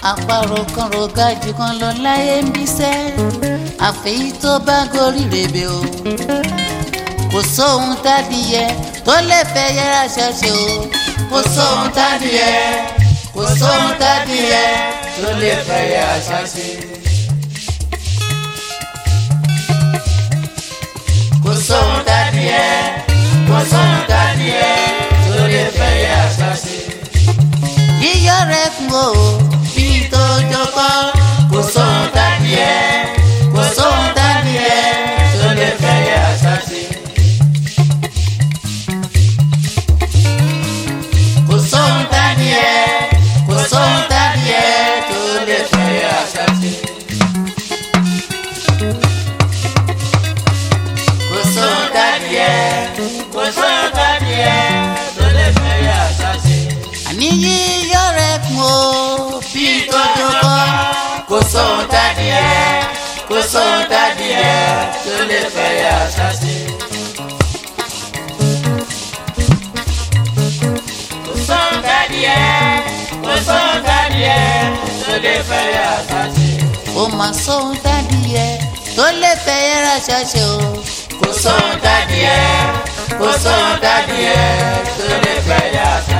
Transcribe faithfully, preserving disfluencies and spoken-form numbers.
àparò kan rògà jù kan lọ láyé ń bíṣẹ́ àfẹ́yí tó bá gorí rèébè o kò sóhun tádìyẹ tó lè fẹ́ yẹra ṣẹṣẹ o kò sóhun tádìyẹ kò sóhun tádìyẹ tó lè fẹ́ yẹra ṣẹṣẹ. kò sóhun tádìyẹ kò sóhun tádìyẹ tó lè fẹ́ yẹra ṣẹṣẹ. yíyọ rẹ̀ kún o bí tó jókòó kò sóhun tádìyẹ kò sóhun tádìyẹ tó lè fẹ́ yẹra ṣẹṣẹ. kò sóhun tádìyẹ kò sóhun tádìyẹ tó lè fẹ́ yẹra ṣẹṣẹ. kò sóhun tádìyẹ kò sóhun tádìyẹ tó lè fẹ́ yẹra ṣẹṣẹ. àní yíyọ rẹ̀ kún o bí tó jókòó kò sóhun tádìyẹ kò sóhun tádìyẹ tó lè fẹ́ yẹra ṣẹṣẹ. kò sóhun tádìyẹ kò sóhun tádìyẹ tó lè fẹ́ yẹra ṣẹṣẹ. ó mà sóhun tádìyẹ tó lè fẹ́ yẹra ṣẹṣẹ o. kò sóhun tádìyẹ kò sóhun tádìyẹ tó lè fẹ́ yẹra ṣẹṣẹ.